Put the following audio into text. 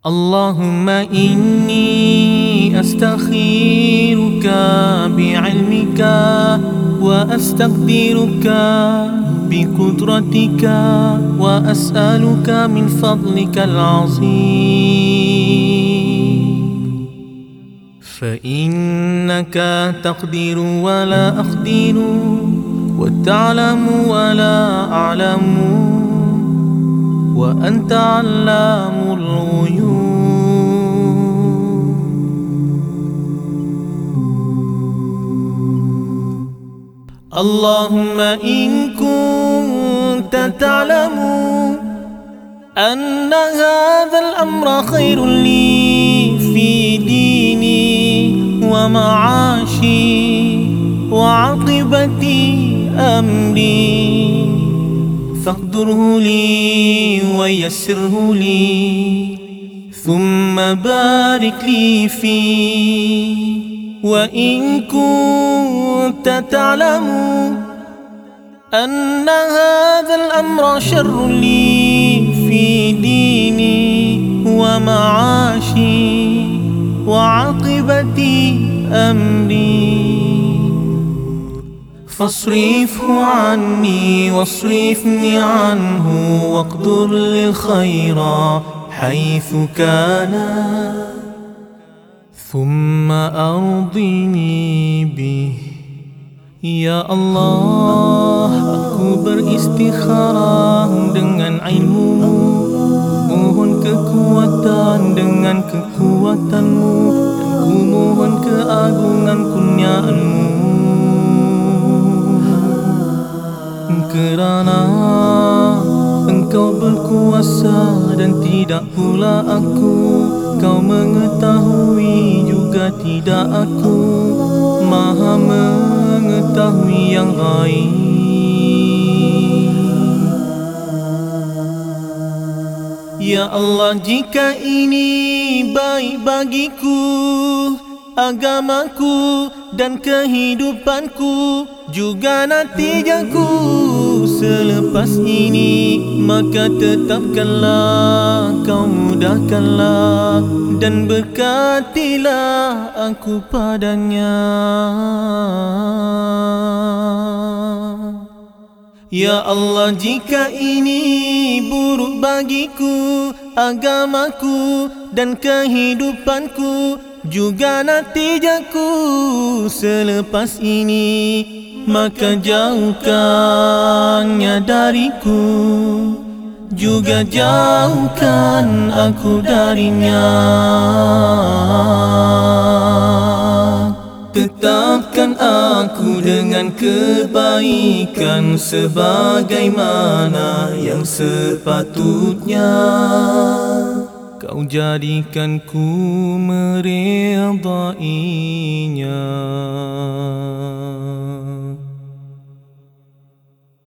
Allahumma inni astakhiruka bi'ilmika wa astaqdiruka biqudratika wa as'aluka min fadlika al-azim. Fa innaka taqdiru wa la aqdiru wa ta'lamu wa la a'lamu wa anta 'allamul ghuyub. Allahumma in kunta ta'lamu anna hadha al-amra khairun li fi dini wa ma'ashi wa 'aqibati amri faqdurhu li wa yassirhu li thumma barik li fi. Wa in kunta ta'lamu anna hadha al-amra sharrun li fi dini wa ma'ashi wa 'aqibati amri فاصرفه عني واصرفني عنه واقدر للخير حيث كان ثم أرضني به. Ya Allah, aku beristikharah dengan ilmu, mohon kekuatan dengan kekuatanmu, dan ku mohon keagungan kurniaanmu. Kerana Engkau berkuasa dan tidak pula aku, Kau mengetahui juga tidak aku, Maha mengetahui yang gaib. Ya Allah, jika ini baik bagiku, agamaku dan kehidupanku, juga natijaku selepas ini, maka tetapkanlah, Kau mudahkanlah dan berkatilah aku padanya. Ya Allah, jika ini buruk bagiku, agamaku dan kehidupanku, juga natijaku selepas ini, maka jauhkannya dariku, juga jauhkan aku darinya. Tetapkan aku dengan kebaikan sebagaimana yang sepatutnya, Kau jadikan ku meridainya.